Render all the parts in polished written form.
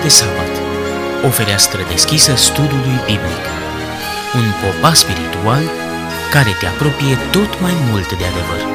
de sabat, o fereastră deschisă studiului biblic, un popas spiritual care te apropie tot mai mult de adevăr.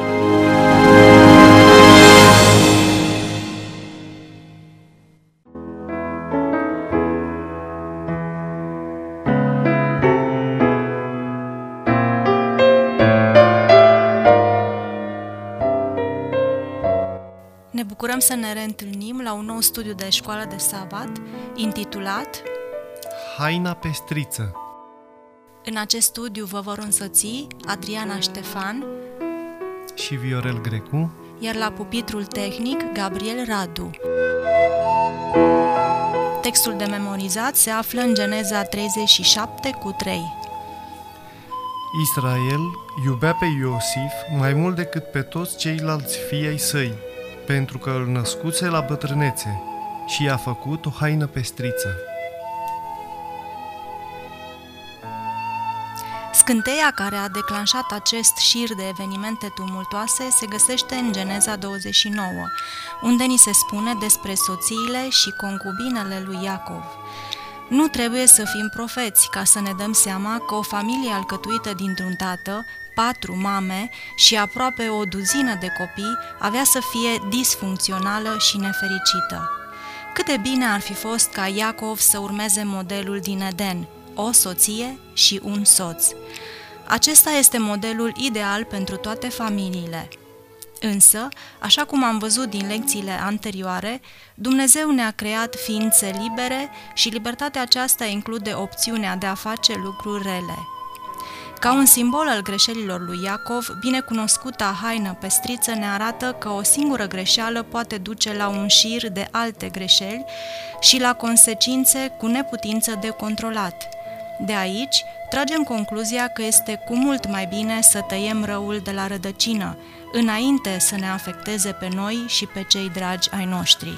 Ne bucurăm să ne reîntâlnim la un nou studiu de școală de sabat, intitulat Haina pestriță. În acest studiu vă vor însoți Adriana Ștefan Și Viorel Grecu. Iar la pupitrul tehnic Gabriel Radu. Textul de memorizat se află în Geneza 37:3. Israel iubea pe Iosif mai mult decât pe toți ceilalți fii ai săi, pentru că îl născuse la bătrânețe și i-a făcut o haină pestriță. Scânteia care a declanșat acest șir de evenimente tumultoase se găsește în Geneza 29, unde ni se spune despre soțiile și concubinele lui Iacov. Nu trebuie să fim profeți ca să ne dăm seama că o familie alcătuită dintr-un tată, 4 mame și aproape o duzină de copii avea să fie disfuncțională și nefericită. Cât de bine ar fi fost ca Iacov să urmeze modelul din Eden, o soție și un soț. Acesta este modelul ideal pentru toate familiile. Însă, așa cum am văzut din lecțiile anterioare, Dumnezeu ne-a creat ființe libere și libertatea aceasta include opțiunea de a face lucruri rele. Ca un simbol al greșelilor lui Iacov, binecunoscuta haină pestriță ne arată că o singură greșeală poate duce la un șir de alte greșeli și la consecințe cu neputință de controlat. De aici, tragem concluzia că este cu mult mai bine să tăiem răul de la rădăcină, înainte să ne afecteze pe noi și pe cei dragi ai noștri.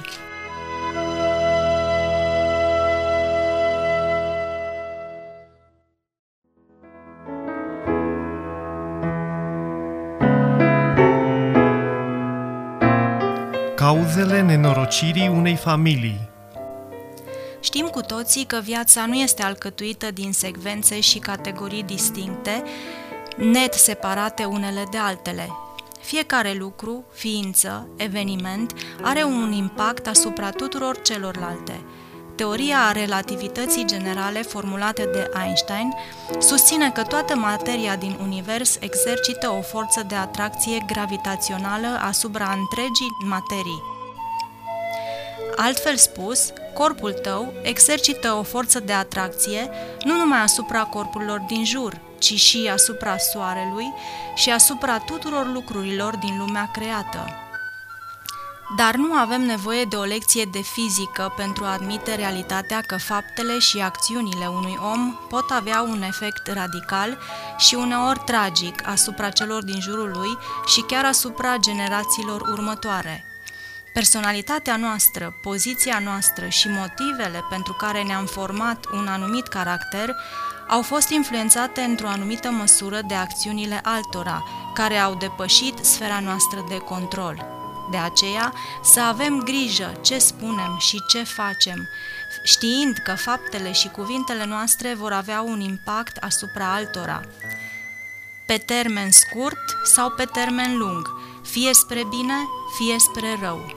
Cauzele nenorocirii unei familii. Știm cu toții că viața nu este alcătuită din secvențe și categorii distincte, net separate unele de altele. Fiecare lucru, ființă, eveniment are un impact asupra tuturor celorlalte. Teoria relativității generale formulată de Einstein susține că toată materia din univers exercită o forță de atracție gravitațională asupra întregii materii. Altfel spus, corpul tău exercită o forță de atracție nu numai asupra corpurilor din jur, ci și asupra soarelui și asupra tuturor lucrurilor din lumea creată. Dar nu avem nevoie de o lecție de fizică pentru a admite realitatea că faptele și acțiunile unui om pot avea un efect radical și uneori tragic asupra celor din jurul lui și chiar asupra generațiilor următoare. Personalitatea noastră, poziția noastră și motivele pentru care ne-am format un anumit caracter au fost influențate într-o anumită măsură de acțiunile altora, care au depășit sfera noastră de control. De aceea, să avem grijă ce spunem și ce facem, știind că faptele și cuvintele noastre vor avea un impact asupra altora, pe termen scurt sau pe termen lung, fie spre bine, fie spre rău.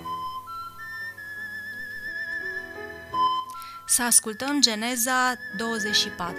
Să ascultăm Geneza 24.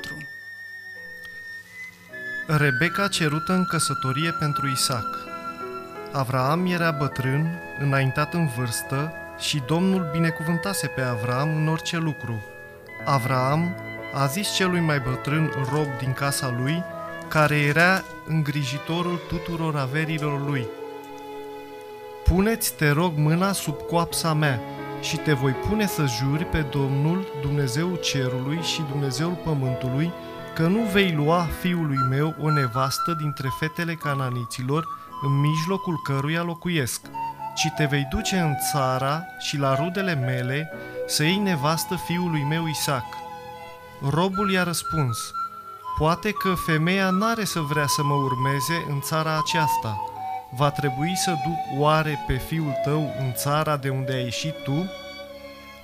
Rebecca cerută în căsătorie pentru Isaac. Avraam era bătrân, înaintat în vârstă și Domnul binecuvântase pe Avraam în orice lucru. Avraam a zis celui mai bătrân rob din casa lui, care era îngrijitorul tuturor averilor lui: Puneți, te rog, mâna sub coapsa mea și te voi pune să juri pe Domnul, Dumnezeul cerului și Dumnezeul pământului, că nu vei lua fiului meu o nevastă dintre fetele cananiților, în mijlocul căruia locuiesc, ci te vei duce în țara și la rudele mele să iei nevastă fiului meu Isaac. Robul i-a răspuns: Poate că femeia n-are să vrea să mă urmeze în țara aceasta. Va trebui să duc oare pe fiul tău în țara de unde ai ieșit tu?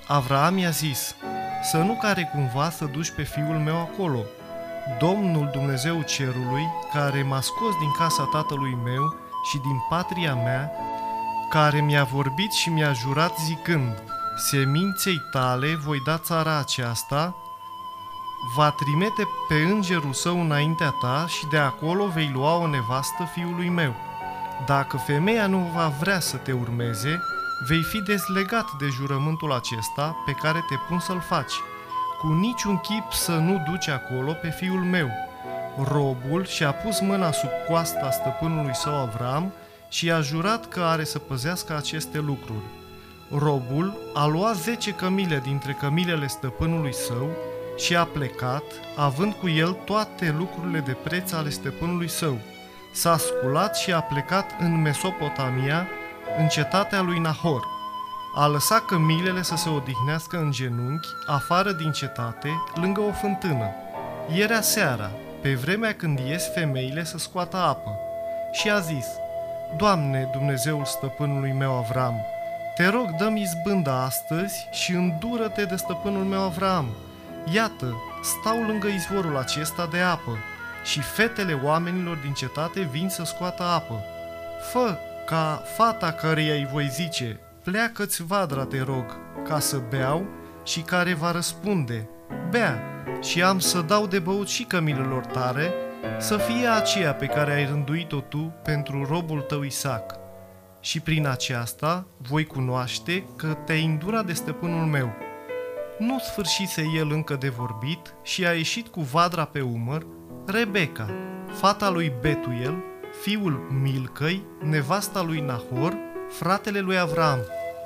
Avraam i-a zis: să nu care cumva să duci pe fiul meu acolo. Domnul Dumnezeu cerului, care m-a scos din casa tatălui meu și din patria mea, care mi-a vorbit și mi-a jurat zicând: seminței tale voi da țara aceasta, va trimite pe îngerul său înaintea ta și de acolo vei lua o nevastă fiului meu. Dacă femeia nu va vrea să te urmeze, vei fi dezlegat de jurământul acesta pe care te pun să-l faci. Cu niciun chip să nu duci acolo pe fiul meu. Robul și-a pus mâna sub coasta stăpânului său Avram și a jurat că are să păzească aceste lucruri. Robul a luat 10 cămile dintre cămilele stăpânului său și a plecat, având cu el toate lucrurile de preț ale stăpânului său. S-a sculat și a plecat în Mesopotamia, în cetatea lui Nahor. A lăsat cămilele să se odihnească în genunchi, afară din cetate, lângă o fântână. Era seara, pe vremea când ies femeile să scoată apă. Și a zis: Doamne, Dumnezeul stăpânului meu Avram, te rog, dă-mi izbânda astăzi și îndură-te de stăpânul meu Avram. Iată, stau lângă izvorul acesta de apă și fetele oamenilor din cetate vin să scoată apă. Fă ca fata căreia îi voi zice: pleacă-ți vadra, te rog, ca să beau, și care va răspunde: bea, și am să dau de băut și cămilelor tare, să fie aceea pe care ai rânduit-o tu pentru robul tău Isaac. Și prin aceasta voi cunoaște că te-ai îndurat de stăpânul meu. Nu sfârșise el încă de vorbit și a ieșit cu vadra pe umăr Rebecca, fata lui Betuel, fiul Milcăi, nevasta lui Nahor, fratele lui Avram.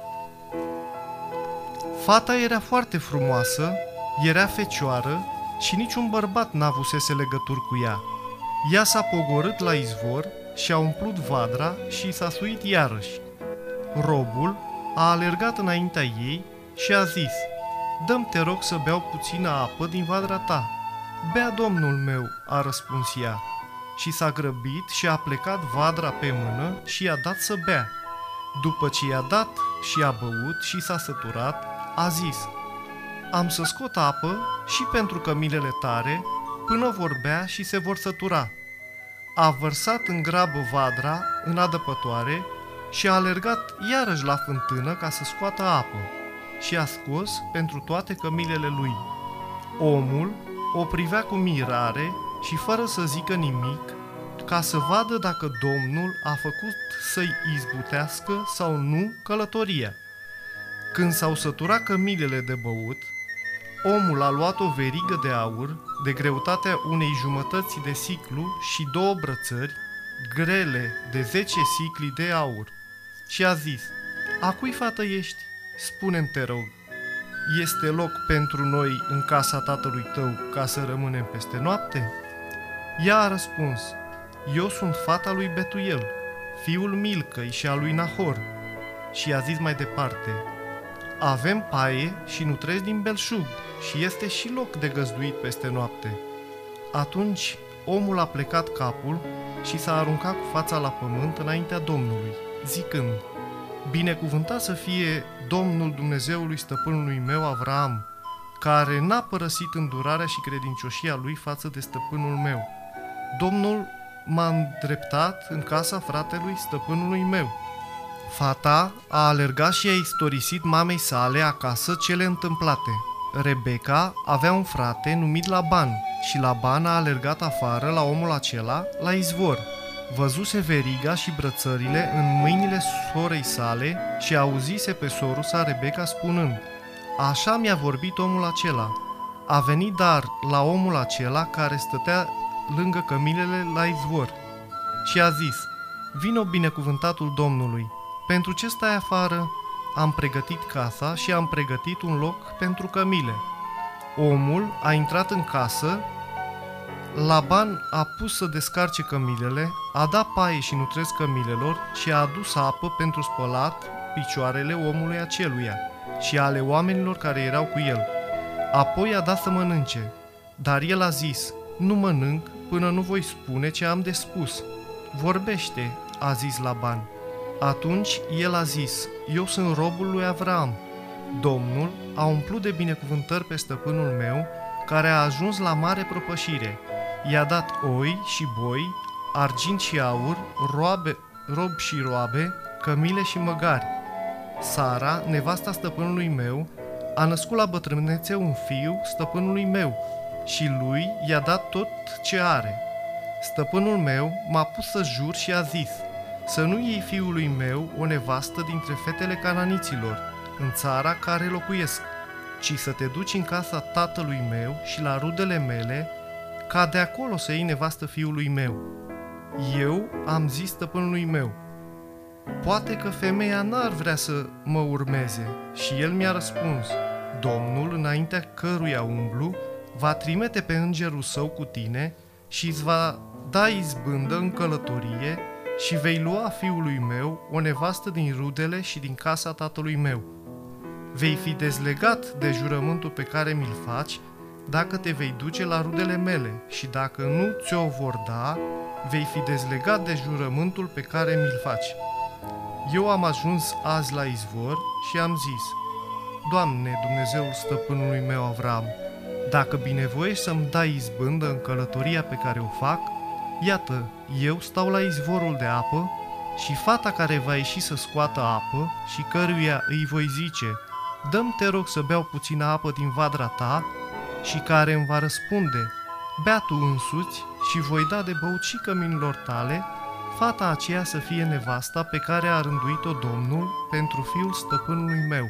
Fata era foarte frumoasă, era fecioară și niciun bărbat n-avusese legături cu ea. Ea s-a pogorât la izvor și a umplut vadra și s-a suit iarăși. Robul a alergat înaintea ei și a zis: dă-mi, te rog, să beau puțină apă din vadra ta. Bea, domnul meu, a răspuns ea. Și s-a grăbit și a plecat vadra pe mână și i-a dat să bea. După ce i-a dat și a băut și s-a săturat, a zis: am să scot apă și pentru cămilele tare, până vor bea și se vor sătura. A vărsat în grabă vadra în adăpătoare și a alergat iarăși la fântână ca să scoată apă și a scos pentru toate cămilele lui. Omul o privea cu mirare și fără să zică nimic, ca să vadă dacă Domnul a făcut să-i izbutească sau nu călătoria. Când s-au săturat cămilele de băut, omul a luat o verigă de aur de greutatea unei jumătăți de siclu și 2 brățări grele de 10 sicli de aur și a zis: a cui fată ești? Spune-mi, te rog, este loc pentru noi în casa tatălui tău ca să rămânem peste noapte? Ea a răspuns: eu sunt fata lui Betuel, fiul Milcăi și al lui Nahor. Și i-a zis mai departe: avem paie și nutrezi din belșug și este și loc de găzduit peste noapte. Atunci omul a plecat capul și s-a aruncat cu fața la pământ înaintea Domnului, zicând: binecuvântat să fie Domnul Dumnezeului stăpânului meu Avram, care n-a părăsit îndurarea și credincioșia lui față de stăpânul meu. Domnul m-a îndreptat în casa fratelui stăpânului meu. Fata a alergat și a istorisit mamei sale acasă cele întâmplate. Rebecca avea un frate numit Laban și Laban a alergat afară la omul acela la izvor. Văzuse veriga și brățările în mâinile sorei sale și auzise pe sorul sa Rebecca spunând: așa mi-a vorbit omul acela. A venit dar la omul acela care stătea lângă cămilele la izvor și a zis: vino, binecuvântatul Domnului, pentru ce stai afară? Am pregătit casa și am pregătit un loc pentru cămile. Omul a intrat în casă, Laban a pus să descarce cămilele, a dat paie și nutresc cămilelor și a adus apă pentru spălat picioarele omului aceluia și ale oamenilor care erau cu el. Apoi a dat să mănânce, dar el a zis: nu mănânc până nu voi spune ce am de spus. Vorbește, a zis Laban. Atunci el a zis: eu sunt robul lui Avram. Domnul a umplut de binecuvântări pe stăpânul meu, care a ajuns la mare propășire. I-a dat oi și boi, argint și aur, rob și roabe, cămile și măgari. Sara, nevasta stăpânului meu, a născut la bătrânețe un fiu stăpânului meu și lui i-a dat tot ce are. Stăpânul meu m-a pus să jur și a zis: să nu iei fiului meu o nevastă dintre fetele cananiților în țara care locuiesc, ci să te duci în casa tatălui meu și la rudele mele, ca de acolo să iei nevastă fiului meu. Eu am zis stăpânului meu: poate că femeia n-ar vrea să mă urmeze. Și el mi-a răspuns: Domnul, înaintea căruia umblu, va trimite pe îngerul său cu tine și îți va da izbândă în călătorie și vei lua fiului meu o nevastă din rudele și din casa tatălui meu. Vei fi dezlegat de jurământul pe care mi-l faci dacă te vei duce la rudele mele și dacă nu ți-o vor da, vei fi dezlegat de jurământul pe care mi-l faci. Eu am ajuns azi la izvor și am zis: Doamne, Dumnezeul stăpânului meu Avram, dacă binevoiești să-mi dai izbândă în călătoria pe care o fac, iată, eu stau la izvorul de apă și fata care va ieși să scoată apă și căruia îi voi zice: dă-mi, te rog, să beau puțină apă din vadra ta, și care îmi va răspunde: bea tu însuți și voi da de băut și căminilor tale, fata aceea să fie nevasta pe care a rânduit-o Domnul pentru fiul stăpânului meu.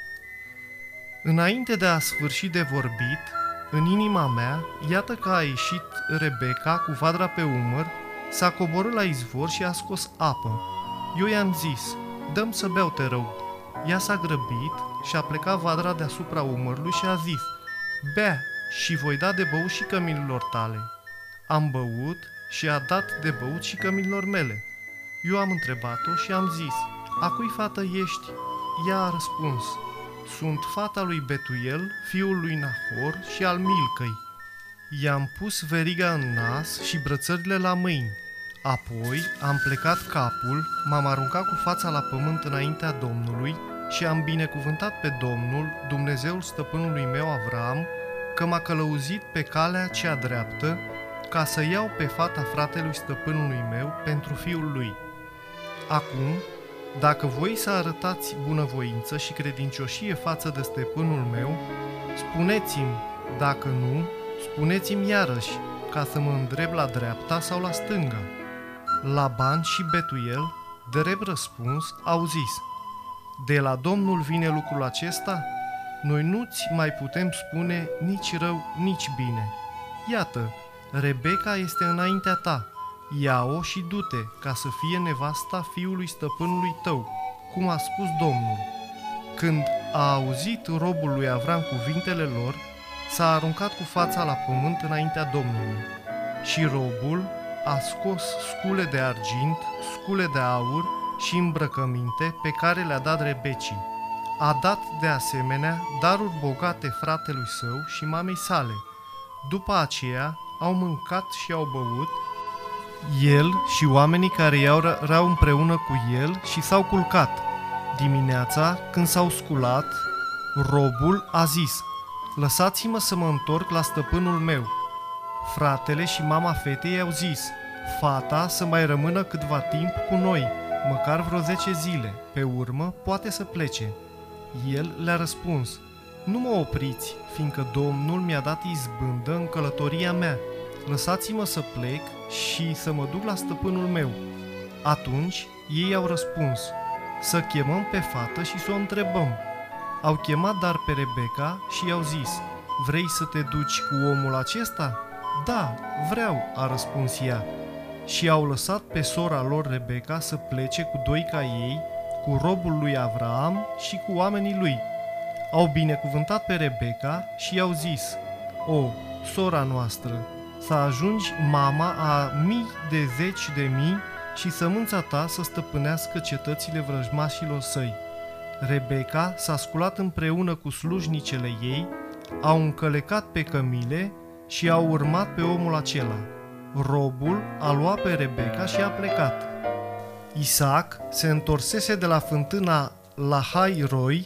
Înainte de a sfârși de vorbit, în inima mea, iată că a ieșit Rebecca cu vadra pe umăr, s-a coborât la izvor și a scos apă. Eu i-am zis: dă-mi să beau, te rog. Ea s-a grăbit și a plecat vadra deasupra umărului și a zis: bea și voi da de băut și căminilor tale. Am băut și a dat de băut și căminilor mele. Eu am întrebat-o și am zis: a cui fată ești? Ea a răspuns: sunt fata lui Betuel, fiul lui Nahor și al Milcăi. I-am pus veriga în nas și brățările la mâini. Apoi am plecat capul, m-am aruncat cu fața la pământ înaintea Domnului și am binecuvântat pe Domnul, Dumnezeul stăpânului meu Avram, că m-a călăuzit pe calea cea dreaptă, ca să iau pe fata fratelui stăpânului meu pentru fiul lui. Acum, dacă voi să arătați bunăvoință și credincioșie față de stăpânul meu, spuneți-mi; dacă nu, spuneți-mi iarăși, ca să mă îndrept la dreapta sau la stânga. Laban și Betuel, drept răspuns, au zis: de la Domnul vine lucrul acesta? Noi nu-ți mai putem spune nici rău, nici bine. Iată, Rebecca este înaintea ta. Ia-o și du-te, ca să fie nevasta fiului stăpânului tău, cum a spus Domnul. Când a auzit robul lui Avram cuvintele lor, s-a aruncat cu fața la pământ înaintea Domnului. Și robul a scos scule de argint, scule de aur și îmbrăcăminte pe care le-a dat Rebecii. A dat de asemenea daruri bogate fratelui său și mamei sale. După aceea au mâncat și au băut, el și oamenii care erau împreună cu el, și s-au culcat. Dimineața, când s-au sculat, robul a zis: lăsați-mă să mă întorc la stăpânul meu. Fratele și mama fetei au zis: fata să mai rămână câtva timp cu noi, măcar vreo 10 zile, pe urmă poate să plece. El le-a răspuns: nu mă opriți, fiindcă Domnul mi-a dat izbândă în călătoria mea. Lăsați-mă să plec și să mă duc la stăpânul meu. Atunci ei au răspuns: să chemăm pe fată și să o întrebăm. Au chemat dar pe Rebecca și i-au zis: vrei să te duci cu omul acesta? Da, vreau, a răspuns ea. Și au lăsat pe sora lor Rebecca să plece cu doi ca ei, cu robul lui Avram și cu oamenii lui. Au binecuvântat pe Rebecca și i-au zis: o, sora noastră, să ajungi mama a mii de zeci de mii și sămânța ta să stăpânească cetățile vrăjmașilor săi. Rebecca s-a sculat împreună cu slujnicele ei, au încălecat pe cămile și au urmat pe omul acela. Robul a luat pe Rebecca și a plecat. Isaac se întorsese de la fântâna Lahai Roi,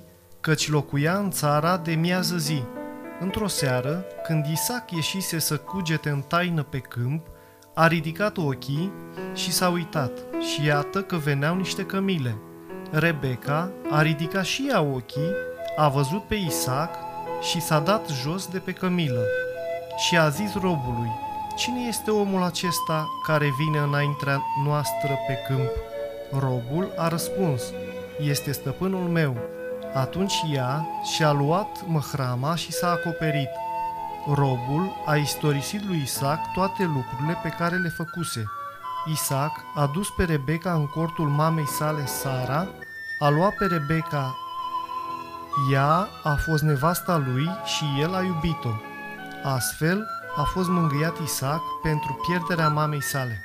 căci locuia în țara de miază zi. Într-o seară, când Isaac ieșise să cugete în taină pe câmp, a ridicat ochii și s-a uitat și iată că veneau niște cămile. Rebecca a ridicat și ea ochii, a văzut pe Isaac și s-a dat jos de pe cămilă și a zis robului: cine este omul acesta care vine înaintea noastră pe câmp? Robul a răspuns: este stăpânul meu. Atunci ea și-a luat măhrama și s-a acoperit. Robul a istorisit lui Isaac toate lucrurile pe care le făcuse. Isaac a dus pe Rebecca în cortul mamei sale Sara, a luat pe Rebecca, ea a fost nevasta lui și el a iubit-o. Astfel a fost mângâiat Isaac pentru pierderea mamei sale.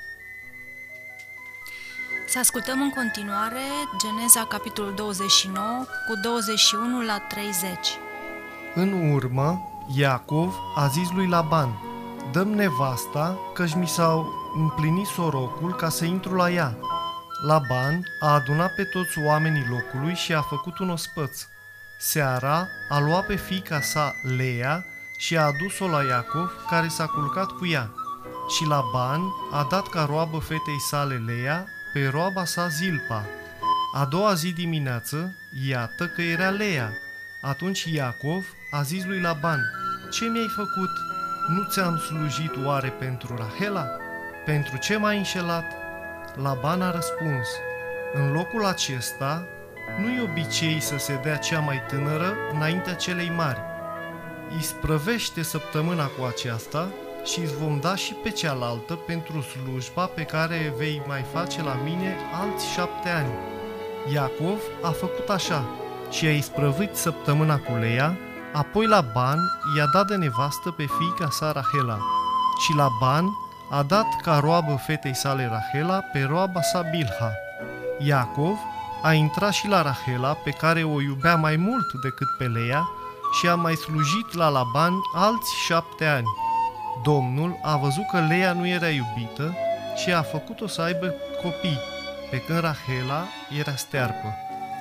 Să ascultăm în continuare Geneza, capitolul 29, cu 21 la 30. În urmă, Iacov a zis lui Laban: dă-mi nevasta, căci mi s-au împlinit sorocul ca să intru la ea. Laban a adunat pe toți oamenii locului și a făcut un ospăț. Seara a luat pe fiica sa Leia și a adus-o la Iacov, care s-a culcat cu ea. Și Laban a dat ca roabă fetei sale Leia pe roaba sa Zilpa. A doua zi dimineață, iată că era Leia. Atunci Iacov a zis lui Laban: ce mi-ai făcut? Nu ți-am slujit oare pentru Rahela? Pentru ce m-ai înșelat? Laban a răspuns: în locul acesta nu-i obicei să se dea cea mai tânără înaintea celei mari. Isprăvește săptămâna cu aceasta și îți vom da și pe cealaltă pentru slujba pe care vei mai face la mine alți 7 ani. Iacov a făcut așa și a isprăvit săptămâna cu Leia, apoi Laban i-a dat de nevastă pe fiica sa Rahela. Și Laban a dat ca roabă fetei sale Rahela pe roaba sa Bilha. Iacov a intrat și la Rahela, pe care o iubea mai mult decât pe Leia, și a mai slujit la Laban alți 7 ani. Domnul a văzut că Leia nu era iubită și a făcut-o să aibă copii, pe când Rahela era stearpă.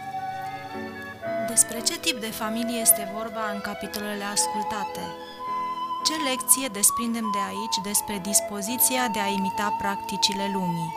Despre ce tip de familie este vorba în capitolele ascultate? Ce lecție desprindem de aici despre dispoziția de a imita practicile lumii?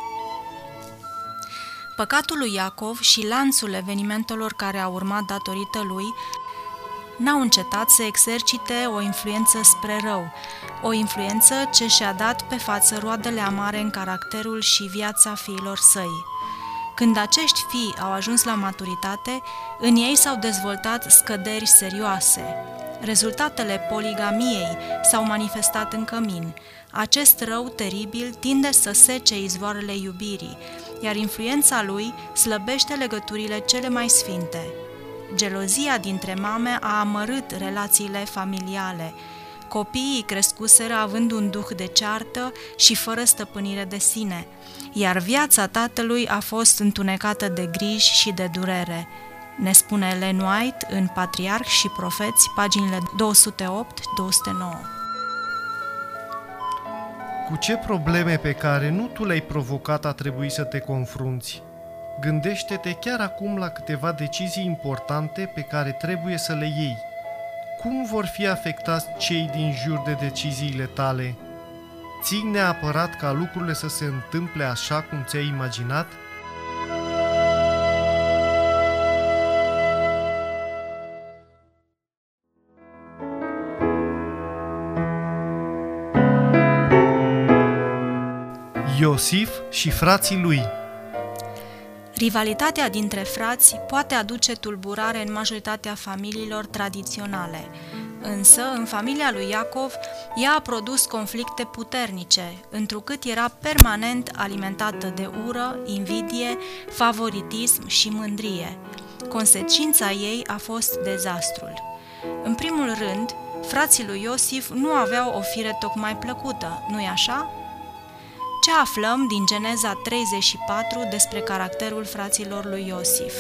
Păcatul lui Iacov și lanțul evenimentelor care au urmat datorită lui n-au încetat să exercite o influență spre rău, o influență ce și-a dat pe față roadele amare în caracterul și viața fiilor săi. Când acești fii au ajuns la maturitate, în ei s-au dezvoltat scăderi serioase. Rezultatele poligamiei s-au manifestat în cămin. Acest rău teribil tinde să sece izvoarele iubirii, iar influența lui slăbește legăturile cele mai sfinte. Gelozia dintre mame a amărât relațiile familiale. Copiii crescuseră având un duh de ceartă și fără stăpânire de sine, iar viața tatălui a fost întunecată de griji și de durere. Ne spune Ellen White în Patriarhi și Profeți, paginile 208-209. Cu ce probleme pe care nu tu le-ai provocat a trebuit să te confrunți? Gândește-te chiar acum la câteva decizii importante pe care trebuie să le iei. Cum vor fi afectați cei din jur de deciziile tale? Ții neapărat ca lucrurile să se întâmple așa cum ți-ai imaginat? Iosif și frații lui. Rivalitatea dintre frați poate aduce tulburare în majoritatea familiilor tradiționale, însă în familia lui Iacov ea a produs conflicte puternice, întrucât era permanent alimentată de ură, invidie, favoritism și mândrie. Consecința ei a fost dezastrul. În primul rând, frații lui Iosif nu aveau o fire tocmai plăcută, nu-i așa? Ce aflăm din Geneza 34 despre caracterul fraților lui Iosif?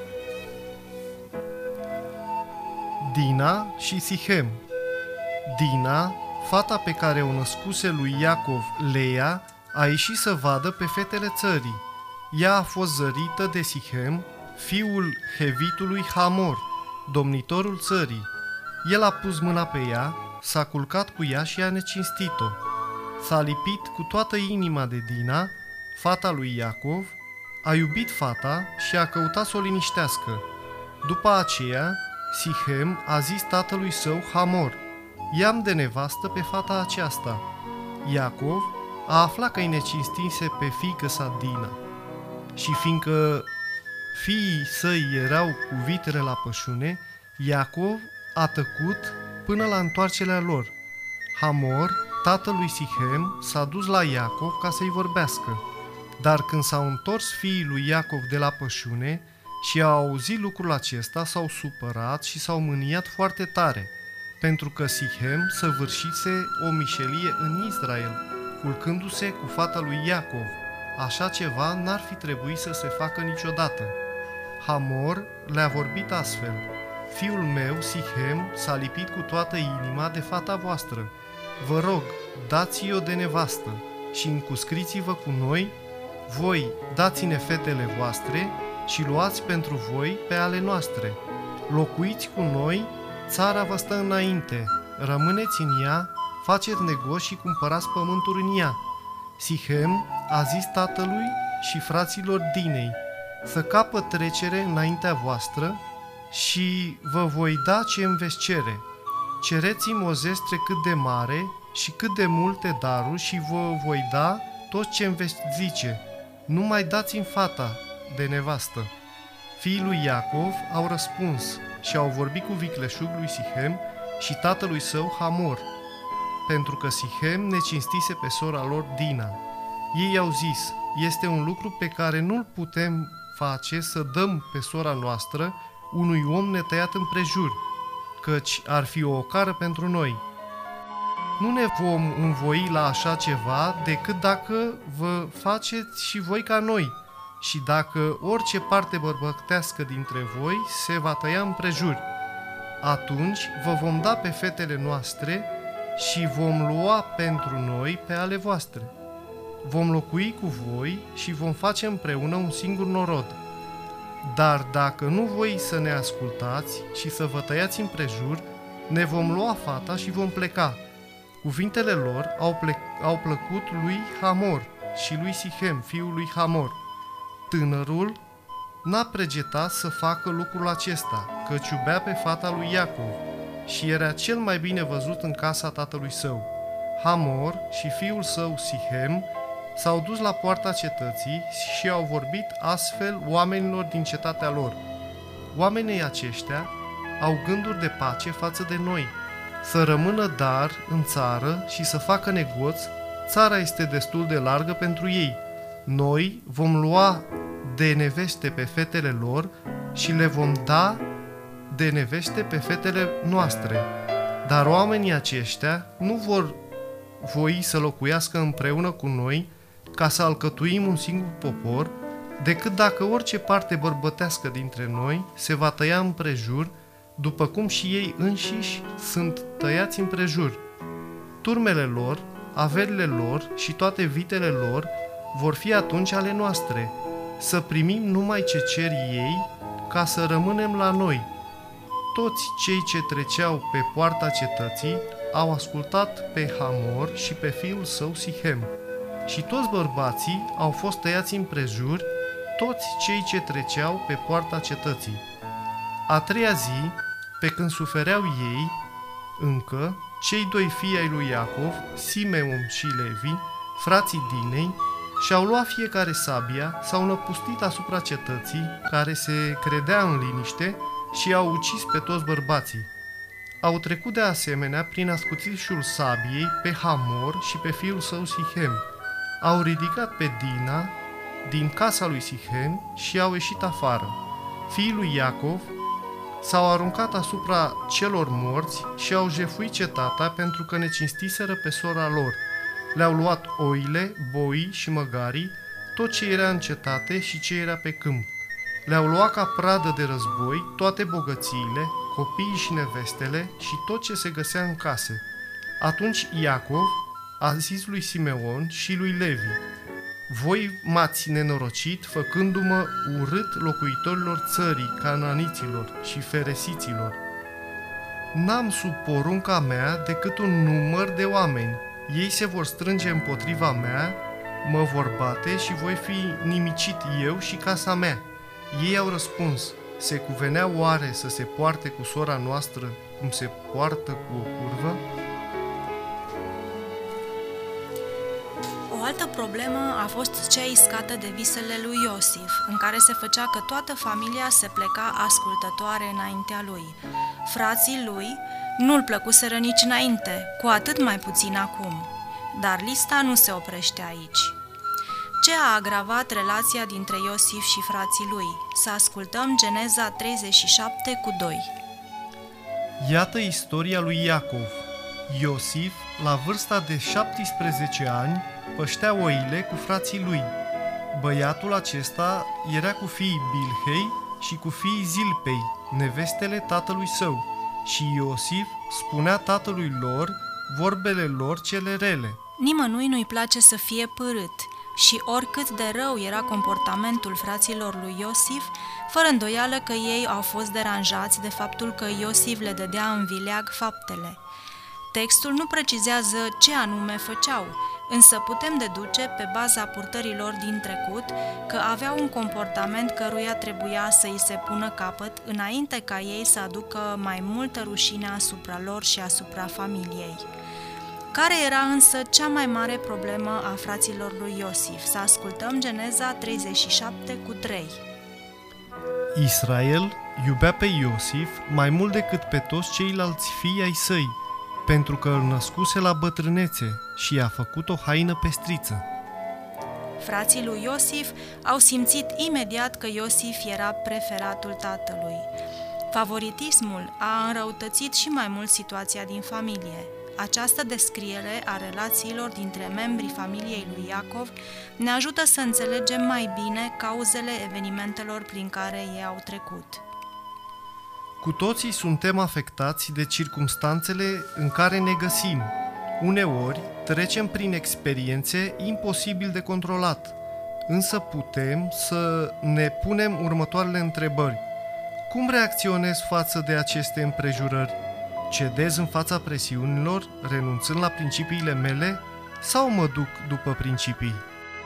Dina și Sichem. Dina, fata pe care o născuse lui Iacov Leia, a ieșit să vadă pe fetele țării. Ea a fost zărită de Sichem, fiul hevitului Hamor. domnitorul țării. El a pus mâna pe ea, s-a culcat cu ea și a necinstit-o. S-a lipit cu toată inima de Dina, fata lui Iacov, a iubit fata și a căutat să o liniștească. După aceea, Sichem a zis tatălui său Hamor: ia-mi de nevastă pe fata aceasta. Iacov a aflat că îi necinstise pe fiică sa Dina. Și fiindcă fiii săi erau cu vitele la pășune, Iacov a tăcut până la întoarcerea lor. Hamor, tatălui Sichem, s-a dus la Iacov ca să-i vorbească. Dar când s-au întors fiii lui Iacov de la pășune și au auzit lucrul acesta, s-au supărat și s-au mâniat foarte tare, pentru că Sichem săvârșise o mișelie în Israel, culcându-se cu fata lui Iacov. Așa ceva n-ar fi trebuit să se facă niciodată. Hamor le-a vorbit astfel: fiul meu, Sichem, s-a lipit cu toată inima de fata voastră. Vă rog, dați-i-o de nevastă și încuscriți-vă cu noi. Voi dați-ne fetele voastre și luați pentru voi pe ale noastre. Locuiți cu noi, țara vă stă înainte, rămâneți în ea, faceți negoci și cumpărați pământuri în ea. Sichem a zis tatălui și fraților Dinei: să capăt trecere înaintea voastră și vă voi da ce îmi veți cere. Cereți-mi o zestre cât de mare și cât de multe daruri și vă voi da tot ce îmi veți zice. Nu mai dați-mi fata de nevastă. Fiii lui Iacov au răspuns și au vorbit cu vicleșugul lui Sichem și tatălui său Hamor, pentru că Sichem necinstise pe sora lor Dina. Ei au zis: este un lucru pe care nu-l putem face să dăm pe sora noastră unui om netăiat împrejur, căci ar fi o ocară pentru noi. Nu ne vom învoi la așa ceva decât dacă vă faceți și voi ca noi și dacă orice parte bărbătească dintre voi se va tăia împrejur. Atunci vă vom da pe fetele noastre și vom lua pentru noi pe ale voastre. Vom locui cu voi și vom face împreună un singur norod. Dar dacă nu voi să ne ascultați și să vă tăiați împrejur, ne vom lua fata și vom pleca. Cuvintele lor au plăcut lui Hamor și lui Sichem, fiul lui Hamor. Tânărul n-a pregetat să facă lucrul acesta, căci iubea pe fata lui Iacov și era cel mai bine văzut în casa tatălui său. Hamor și fiul său Sichem s-au dus la poarta cetății și au vorbit astfel oamenilor din cetatea lor: oamenii aceștia au gânduri de pace față de noi, să rămână dar în țară și să facă negoț, țara este destul de largă pentru ei. Noi vom lua de neveste pe fetele lor și le vom da de neveste pe fetele noastre. Dar oamenii aceștia nu vor voi să locuiască împreună cu noi ca să alcătuim un singur popor, decât dacă orice parte bărbătească dintre noi se va tăia împrejur, după cum și ei înșiși sunt tăiați împrejur. Turmele lor, averile lor și toate vitele lor vor fi atunci ale noastre, să primim numai ce cer ei, ca să rămânem la noi. Toți cei ce treceau pe poarta cetății au ascultat pe Hamor și pe fiul său Sichem. Și toți bărbații au fost tăiați împrejur, toți cei ce treceau pe poarta cetății. A treia zi, pe când sufereau ei, încă, cei doi fii ai lui Iacov, Simeon și Levi, frații Dinei, și-au luat fiecare sabia, s-au năpustit asupra cetății, care se credea în liniște, și au ucis pe toți bărbații. Au trecut de asemenea prin ascuțișul sabiei pe Hamor și pe fiul său Sichem. Au ridicat pe Dina din casa lui Sichem și au ieșit afară. Fiii lui Iacov s-au aruncat asupra celor morți și au jefuit cetatea pentru că necinstiseră pe sora lor. Le-au luat oile, boii și măgarii, tot ce era în cetate și ce era pe câmp. Le-au luat ca pradă de război toate bogățiile, copiii și nevestele și tot ce se găsea în case. Atunci Iacov a zis lui Simeon și lui Levi: Voi m-ați nenorocit, făcându-mă urât locuitorilor țării, cananiților și feresiților. N-am sub porunca mea decât un număr de oameni. Ei se vor strânge împotriva mea, mă vor bate și voi fi nimicit eu și casa mea. Ei au răspuns: se cuvenea oare să se poarte cu sora noastră cum se poartă cu o curvă? O altă problemă a fost cea iscată de visele lui Iosif, în care se făcea că toată familia se pleca ascultătoare înaintea lui. Frații lui nu-l plăcuseră nici înainte, cu atât mai puțin acum. Dar lista nu se oprește aici. Ce a agravat relația dintre Iosif și frații lui? Să ascultăm Geneza 37:2. Iată istoria lui Iacov. Iosif, la vârsta de 17 ani, păștea oile cu frații lui. Băiatul acesta era cu fiii Bilhei și cu fiii Zilpei, nevestele tatălui său, și Iosif spunea tatălui lor vorbele lor cele rele. Nimănui nu-i place să fie pârât și oricât de rău era comportamentul fraților lui Iosif, fără îndoială că ei au fost deranjați de faptul că Iosif le dădea în vileag faptele. Textul nu precizează ce anume făceau, însă putem deduce, pe baza purtărilor din trecut, că aveau un comportament căruia trebuia să îi se pună capăt înainte ca ei să aducă mai multă rușine asupra lor și asupra familiei. Care era însă cea mai mare problemă a fraților lui Iosif? Să ascultăm Geneza 37:3. Israel iubea pe Iosif mai mult decât pe toți ceilalți fii ai săi, pentru că îl născuse la bătrânețe și i-a făcut o haină pestriță. Frații lui Iosif au simțit imediat că Iosif era preferatul tatălui. Favoritismul a înrăutățit și mai mult situația din familie. Această descriere a relațiilor dintre membrii familiei lui Iacov ne ajută să înțelegem mai bine cauzele evenimentelor prin care ei au trecut. Cu toții suntem afectați de circumstanțele în care ne găsim. Uneori trecem prin experiențe imposibil de controlat, însă putem să ne punem următoarele întrebări. Cum reacționez față de aceste împrejurări? Cedez în fața presiunilor, renunțând la principiile mele, sau mă duc după principii?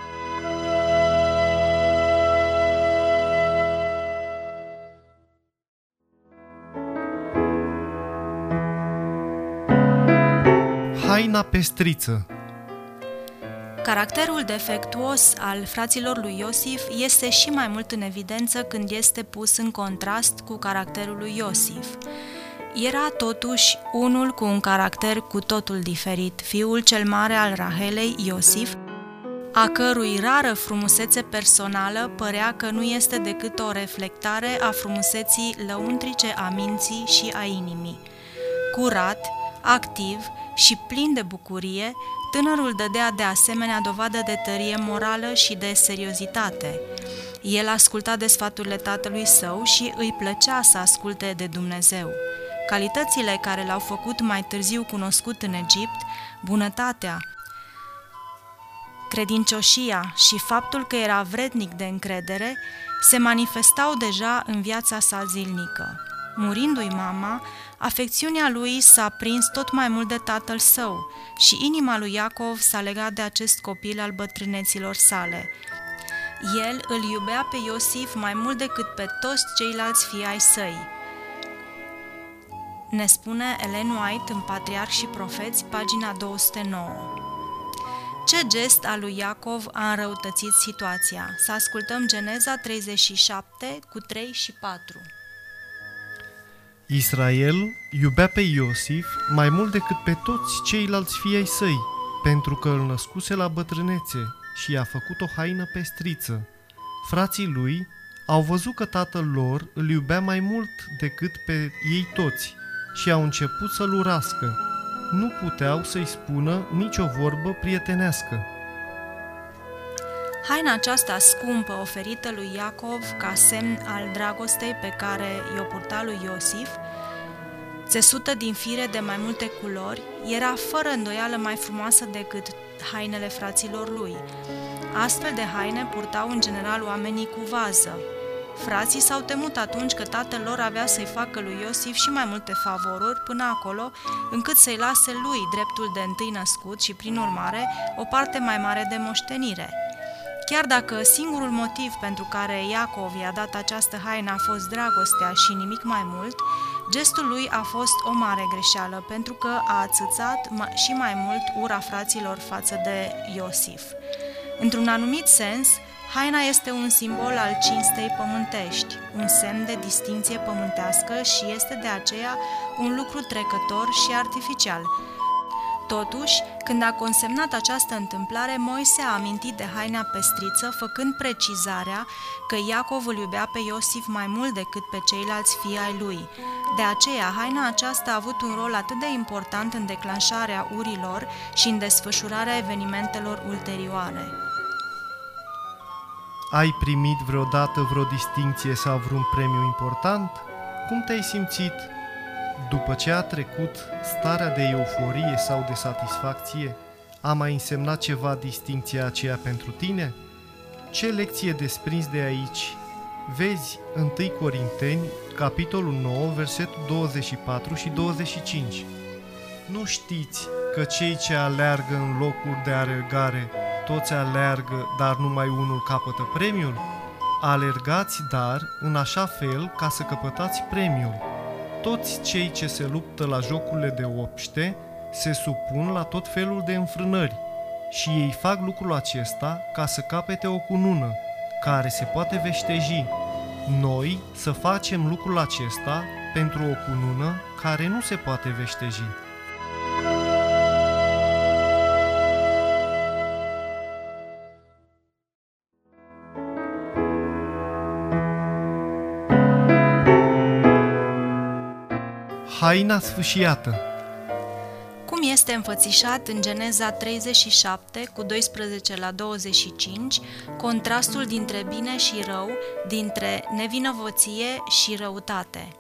Haina pestriță. Caracterul defectuos al fraților lui Iosif este și mai mult în evidență când este pus în contrast cu caracterul lui Iosif. Era totuși unul cu un caracter cu totul diferit, fiul cel mare al Rahelei, Iosif, a cărui rară frumusețe personală părea că nu este decât o reflectare a frumuseții lăuntrice a minții și a inimii. Curat, activ și plin de bucurie, tânărul dădea de asemenea dovadă de tărie morală și de seriozitate. El asculta de sfaturile tatălui său și îi plăcea să asculte de Dumnezeu. Calitățile care l-au făcut mai târziu cunoscut în Egipt, bunătatea, credincioșia și faptul că era vrednic de încredere, se manifestau deja în viața sa zilnică. Murindu-i mama, afecțiunea lui s-a prins tot mai mult de tatăl său și inima lui Iacov s-a legat de acest copil al bătrâneților sale. El îl iubea pe Iosif mai mult decât pe toți ceilalți fii ai săi. Ne spune Ellen White în Patriarhi și Profeți, pagina 209. Ce gest al lui Iacov a înrăutățit situația? Să ascultăm Geneza 37:3 și 4. Israel iubea pe Iosif mai mult decât pe toți ceilalți fii ai săi, pentru că îl născuse la bătrânețe și i-a făcut o haină pestriță. Frații lui au văzut că tatăl lor îl iubea mai mult decât pe ei toți și au început să-l urască. Nu puteau să-i spună nicio vorbă prietenească. Haina aceasta scumpă oferită lui Iacov ca semn al dragostei pe care i-o purta lui Iosif, țesută din fire de mai multe culori, era fără îndoială mai frumoasă decât hainele fraților lui. Astfel de haine purtau în general oamenii cu vază. Frații s-au temut atunci că tatăl lor avea să-i facă lui Iosif și mai multe favoruri până acolo, încât să-i lase lui dreptul de întâi născut și, prin urmare, o parte mai mare de moștenire. Chiar dacă singurul motiv pentru care Iacov i-a dat această haină a fost dragostea și nimic mai mult, gestul lui a fost o mare greșeală, pentru că a atâțat și mai mult ura fraților față de Iosif. Într-un anumit sens, haina este un simbol al cinstei pământești, un semn de distinție pământească și este de aceea un lucru trecător și artificial. Totuși, când a consemnat această întâmplare, Moise a amintit de haina pestriță, făcând precizarea că Iacov îl iubea pe Iosif mai mult decât pe ceilalți fii ai lui. De aceea, haina aceasta a avut un rol atât de important în declanșarea urilor și în desfășurarea evenimentelor ulterioare. Ai primit vreodată vreo distincție sau vreun premiu important? Cum te-ai simțit? După ce a trecut, starea de euforie sau de satisfacție a mai însemnat ceva distincția aceea pentru tine? Ce lecție desprinzi de aici? Vezi 1 Corinteni, capitolul 9, versetul 24 și 25. Nu știți că cei ce aleargă în locuri de alergare, toți aleargă, dar numai unul capătă premiul? Alergați, dar, în așa fel ca să căpătați premiul. Toți cei ce se luptă la jocurile de obște se supun la tot felul de înfrânări și ei fac lucrul acesta ca să capete o cunună, care se poate veșteji. Noi să facem lucrul acesta pentru o cunună care nu se poate veșteji. Haina sfâșiată. Cum este înfățișat în Geneza 37, cu 12 la 25, contrastul dintre bine și rău, dintre nevinovăție și răutate.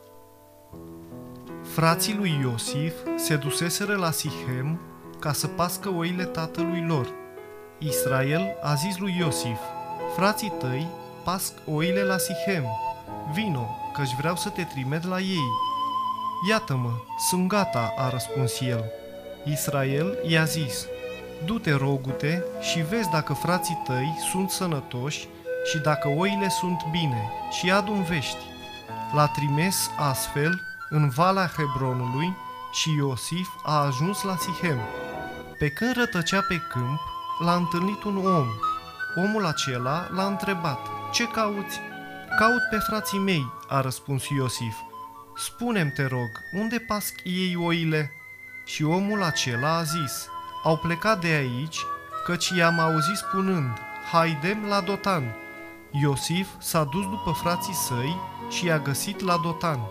Frații lui Iosif se duseseră la Sichem ca să pască oile tatălui lor. Israel a zis lui Iosif: frații tăi pasc oile la Sichem. Vino, căci vreau să te trimit la ei. Iată-mă, sunt gata, a răspuns el. Israel i-a zis: du-te, rogu-te, și vezi dacă frații tăi sunt sănătoși și dacă oile sunt bine, și adu-mi vești. L-a trimis astfel în Valea Hebronului și Iosif a ajuns la Sichem. Pe când rătăcea pe câmp, l-a întâlnit un om. Omul acela l-a întrebat: ce cauți? Caut pe frații mei, a răspuns Iosif. Spune-mi, te rog, unde pasc ei oile? Și omul acela a zis: au plecat de aici, căci i-am auzit spunând: haidem la Dotan. Iosif s-a dus după frații săi și i-a găsit la Dotan.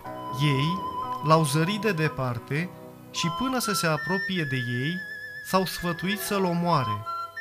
Ei l-au zărit de departe și până să se apropie de ei, s-au sfătuit să-l omoare.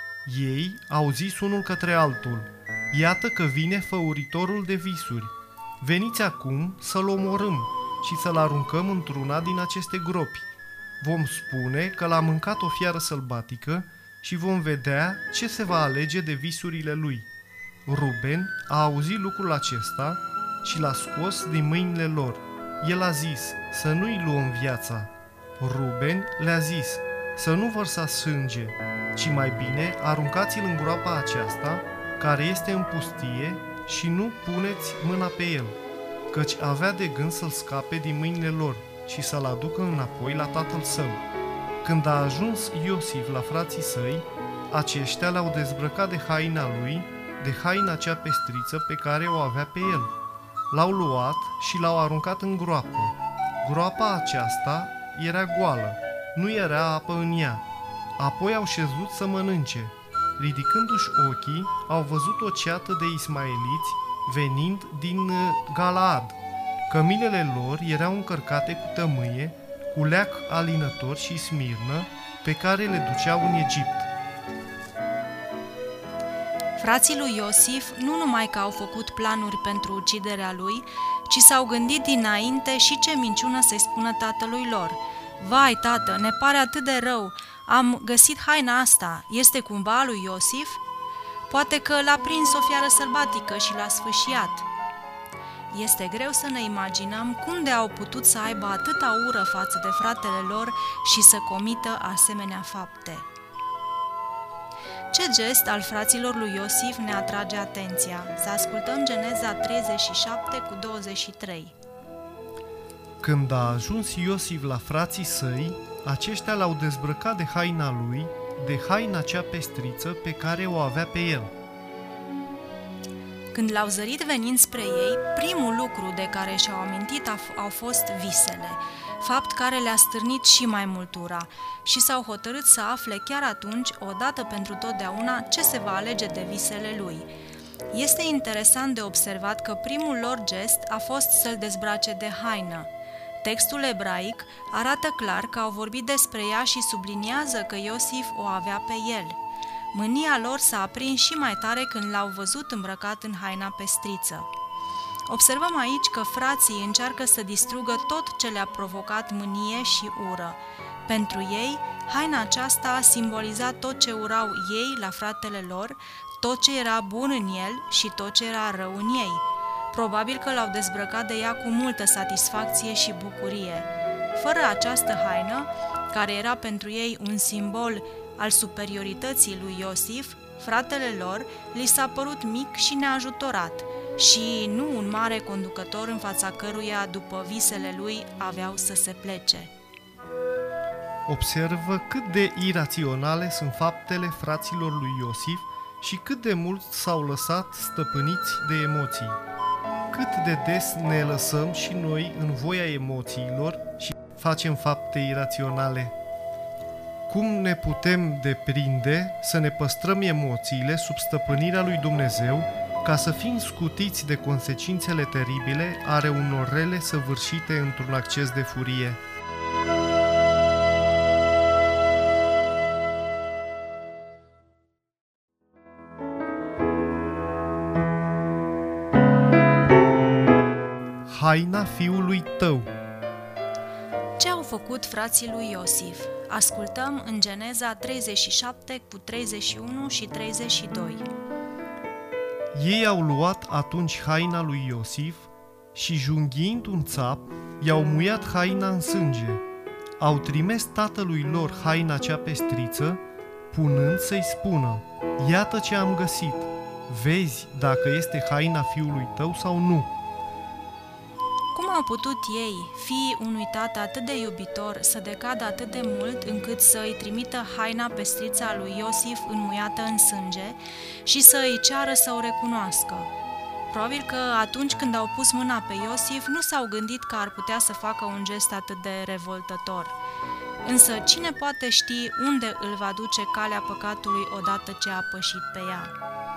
Ei au zis unul către altul: iată că vine făuritorul de visuri. Veniți acum să-l omorâm și să-l aruncăm într-una din aceste gropi. Vom spune că l-a mâncat o fiară sălbatică și vom vedea ce se va alege de visurile lui. Ruben a auzit lucrul acesta și l-a scos din mâinile lor. El a zis: să nu-i luăm viața. Ruben le-a zis: să nu vărsați sânge, ci mai bine aruncați-l în groapa aceasta, care este în pustie, și nu puneți mâna pe el, căci avea de gând să-l scape din mâinile lor și să-l aducă înapoi la tatăl său. Când a ajuns Iosif la frații săi, aceștia l-au dezbrăcat de haina lui, de haina cea pestriță pe care o avea pe el. L-au luat și l-au aruncat în groapă. Groapa aceasta era goală, nu era apă în ea. Apoi au șezut să mănânce. Ridicându-și ochii, au văzut o ceată de ismaeliți venind din Galaad. Cămilele lor erau încărcate cu tămâie, cu leac alinător și smirnă, pe care le duceau în Egipt. Frații lui Iosif nu numai că au făcut planuri pentru uciderea lui, ci s-au gândit dinainte și ce minciună să-i spună tatălui lor. Vai, tată, ne pare atât de rău, am găsit haina asta, este cumva a lui Iosif? Poate că l-a prins o fiară sălbatică și l-a sfâșiat. Este greu să ne imaginăm cum de au putut să aibă atâta ură față de fratele lor și să comită asemenea fapte. Ce gest al fraților lui Iosif ne atrage atenția? Să ascultăm Geneza 37 cu 23. Când a ajuns Iosif la frații săi, aceștia l-au dezbrăcat de haina lui, de haina cea pestriță pe care o avea pe el. Când l-au zărit venind spre ei, primul lucru de care și-au amintit au fost visele, fapt care le-a stârnit și mai mult ura, și s-au hotărât să afle chiar atunci, odată pentru totdeauna, ce se va alege de visele lui. Este interesant de observat că primul lor gest a fost să-l dezbrace de haină. Textul ebraic arată clar că au vorbit despre ea și subliniază că Iosif o avea pe el. Mânia lor s-a aprins și mai tare când l-au văzut îmbrăcat în haina pestriță. Observăm aici că frații încearcă să distrugă tot ce le-a provocat mânie și ură. Pentru ei, haina aceasta simboliza tot ce urau ei la fratele lor, tot ce era bun în el și tot ce era rău în ei. Probabil că l-au dezbrăcat de ea cu multă satisfacție și bucurie. Fără această haină, care era pentru ei un simbol al superiorității lui Iosif, fratele lor li s-a părut mic și neajutorat și nu un mare conducător în fața căruia, după visele lui, aveau să se plece. Observă cât de iraționale sunt faptele fraților lui Iosif și cât de mult s-au lăsat stăpâniți de emoții. Cât de des ne lăsăm și noi în voia emoțiilor și facem fapte iraționale. Cum ne putem deprinde să ne păstrăm emoțiile sub stăpânirea lui Dumnezeu, ca să fim scutiți de consecințele teribile ale unor rele săvârșite într-un acces de furie. Haina fiului tău. Ce au făcut frații lui Iosif? Ascultăm în Geneza 37 cu 31 și 32. Ei au luat atunci haina lui Iosif și, junghiind un țap, i-au muiat haina în sânge. Au trimis tatălui lor haina cea pestriță, punând să-i spună: iată ce am găsit, vezi dacă este haina fiului tău sau nu. Cum au putut ei, fiii unui tată atât de iubitor, să decadă atât de mult încât să îi trimită haina pestriță a lui Iosif înmuiată în sânge și să îi ceară să o recunoască? Probabil că atunci când au pus mâna pe Iosif nu s-au gândit că ar putea să facă un gest atât de revoltător. Însă cine poate ști unde îl va duce calea păcatului odată ce a pășit pe ea?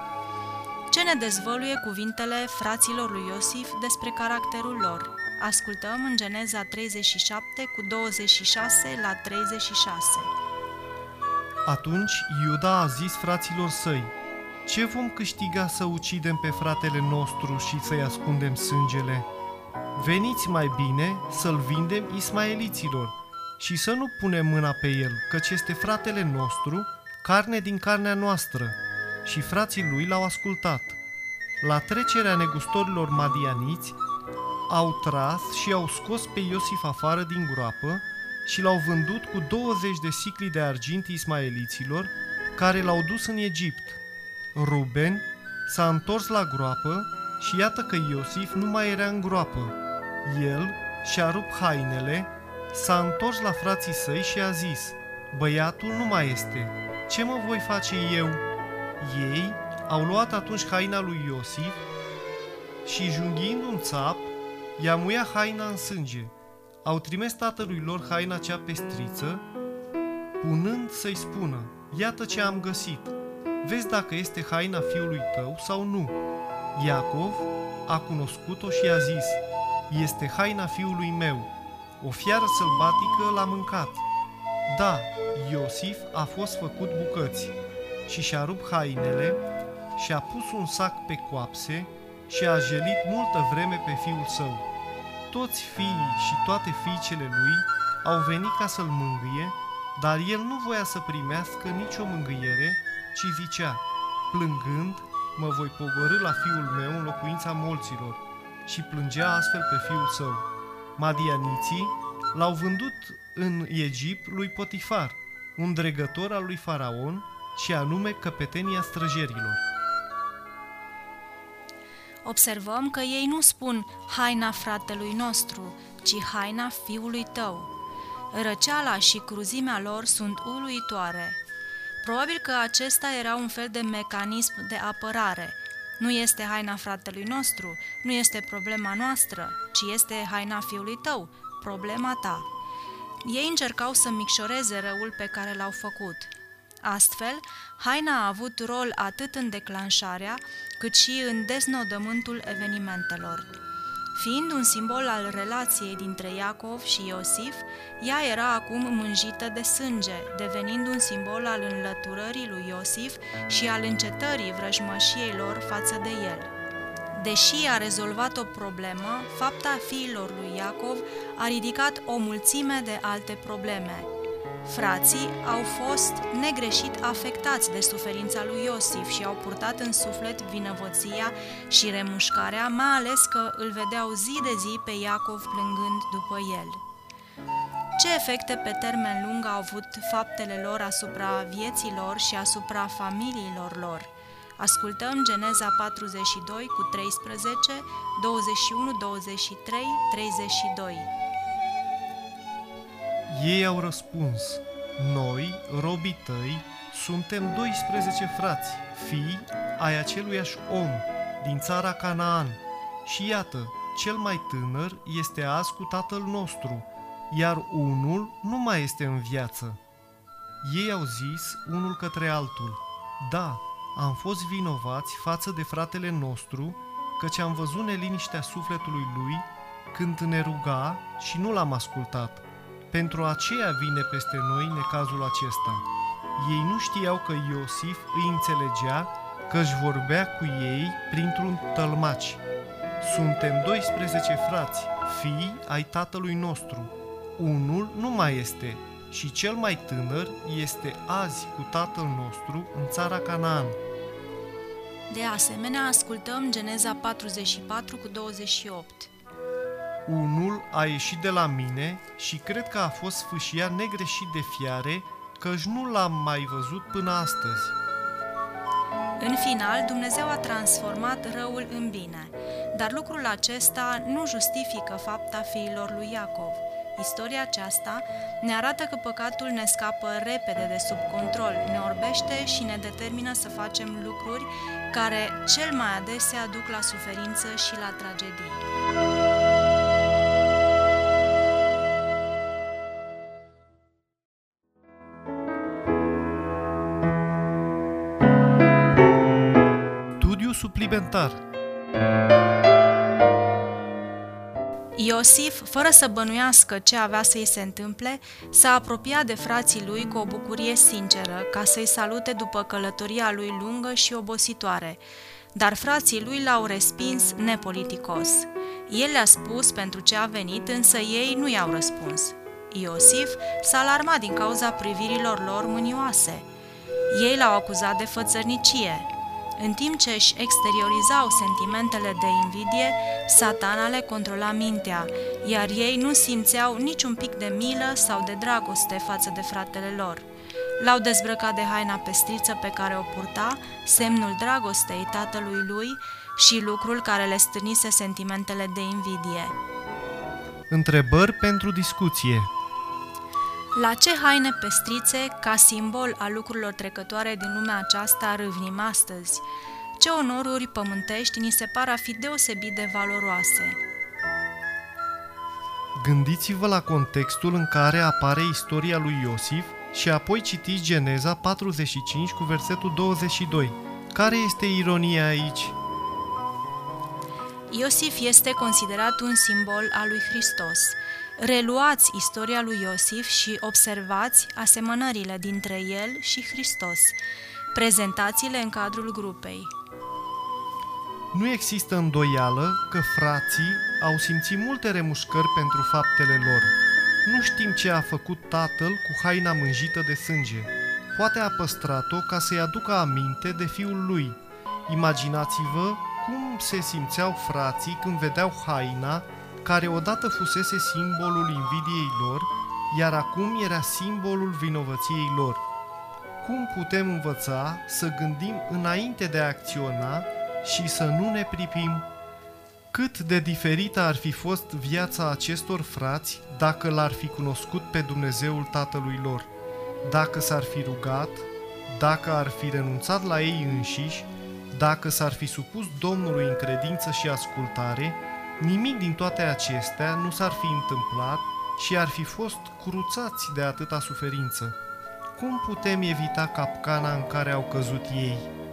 Ce ne dezvăluie cuvintele fraților lui Iosif despre caracterul lor? Ascultăm în Geneza 37 cu 26 la 36. Atunci Iuda a zis fraților săi: ce vom câștiga să ucidem pe fratele nostru și să-i ascundem sângele? Veniți mai bine să-l vindem ismaeliților și să nu punem mâna pe el, căci este fratele nostru, carne din carnea noastră. Și frații lui l-au ascultat. La trecerea negustorilor madianiți, au tras și au scos pe Iosif afară din groapă și l-au vândut cu 20 de sicli de argint ismaeliților, care l-au dus în Egipt. Ruben s-a întors la groapă și iată că Iosif nu mai era în groapă. El și-a rupt hainele, s-a întors la frații săi și a zis: băiatul nu mai este, ce mă voi face eu? Ei au luat atunci haina lui Iosif și, junghiind un țap, i-a muiat haina în sânge. Au trimis tatălui lor haina cea pestriță, punând să-i spună: iată ce am găsit, vezi dacă este haina fiului tău sau nu. Iacov a cunoscut-o și a zis: este haina fiului meu, o fiară sălbatică l-a mâncat. Da, Iosif a fost făcut bucăți și și-a rupt hainele și-a pus un sac pe coapse și a jelit multă vreme pe fiul său. Toți fiii și toate fiicele lui au venit ca să-l mângâie, dar el nu voia să primească nicio mângâiere, ci zicea: plângând, mă voi pogorî la fiul meu în locuința molților, și plângea astfel pe fiul său. Madianiții l-au vândut în Egipt lui Potifar, un dregător al lui Faraon, și anume căpetenia străjerilor. Observăm că ei nu spun haina fratelui nostru, ci haina fiului tău. Răceala și cruzimea lor sunt uluitoare. Probabil că acesta era un fel de mecanism de apărare. Nu este haina fratelui nostru, nu este problema noastră, ci este haina fiului tău, problema ta. Ei încercau să micșoreze răul pe care l-au făcut. Astfel, haina a avut rol atât în declanșarea, cât și în deznodământul evenimentelor. Fiind un simbol al relației dintre Iacov și Iosif, ea era acum mânjită de sânge, devenind un simbol al înlăturării lui Iosif și al încetării vrăjmășiei lor față de el. Deși a rezolvat o problemă, fapta fiilor lui Iacov a ridicat o mulțime de alte probleme. Frații au fost negreșit afectați de suferința lui Iosif și au purtat în suflet vinovăția și remușcarea, mai ales că îl vedeau zi de zi pe Iacov plângând după el. Ce efecte pe termen lung au avut faptele lor asupra vieții lor și asupra familiilor lor? Ascultăm Geneza 42 cu 13, 21, 23, 32. Ei au răspuns: noi, robii tăi, suntem 12 frați, fii ai aceluiași om, din țara Canaan. Și iată, cel mai tânăr este azi cu tatăl nostru, iar unul nu mai este în viață. Ei au zis unul către altul: da, am fost vinovați față de fratele nostru, căci am văzut neliniștea sufletului lui când ne ruga și nu l-am ascultat. Pentru aceea vine peste noi necazul acesta. Ei nu știau că Iosif îi înțelegea, că își vorbea cu ei printr-un tălmaci. Suntem 12 frați, fii ai tatălui nostru. Unul nu mai este și cel mai tânăr este azi cu tatăl nostru în țara Canaan. De asemenea, ascultăm Geneza 44 cu 28. Unul a ieșit de la mine și cred că a fost sfâșiat negreșit de fiare, căci nu l-am mai văzut până astăzi. În final, Dumnezeu a transformat răul în bine, dar lucrul acesta nu justifică fapta fiilor lui Iacov. Istoria aceasta ne arată că păcatul ne scapă repede de sub control, ne orbește și ne determină să facem lucruri care cel mai adesea duc la suferință și la tragedii. Studiu suplimentar. Iosif, fără să bănuiască ce avea să-i se întâmple, s-a apropiat de frații lui cu o bucurie sinceră, ca să-i salute după călătoria lui lungă și obositoare, dar frații lui l-au respins nepoliticos. El le-a spus pentru ce a venit, însă ei nu i-au răspuns. Iosif s-a alarmat din cauza privirilor lor mânioase. Ei l-au acuzat de fățărnicie. În timp ce își exteriorizau sentimentele de invidie, Satana le controla mintea, iar ei nu simțeau niciun pic de milă sau de dragoste față de fratele lor. L-au dezbrăcat de haina pestriță pe care o purta, semnul dragostei tatălui lui și lucrul care le stârnise sentimentele de invidie. Întrebări pentru discuție. La ce haine pestrițe, ca simbol al lucrurilor trecătoare din lumea aceasta, râvnim astăzi? Ce onoruri pământești ni se par a fi deosebit de valoroase? Gândiți-vă la contextul în care apare istoria lui Iosif și apoi citiți Geneza 45 cu versetul 22. Care este ironia aici? Iosif este considerat un simbol al lui Hristos. Reluați istoria lui Iosif și observați asemănările dintre el și Hristos. Prezentați-le în cadrul grupei. Nu există îndoială că frații au simțit multe remușcări pentru faptele lor. Nu știm ce a făcut tatăl cu haina mânjită de sânge. Poate a păstrat-o ca să-i aducă aminte de fiul lui. Imaginați-vă cum se simțeau frații când vedeau haina, care odată fusese simbolul invidiei lor, iar acum era simbolul vinovăției lor. Cum putem învăța să gândim înainte de a acționa și să nu ne pripim? Cât de diferită ar fi fost viața acestor frați dacă l-ar fi cunoscut pe Dumnezeul tatălui lor, dacă s-ar fi rugat, dacă ar fi renunțat la ei înșiși, dacă s-ar fi supus Domnului în credință și ascultare. Nimic din toate acestea nu s-ar fi întâmplat și ar fi fost cruțați de atâta suferință. Cum putem evita capcana în care au căzut ei?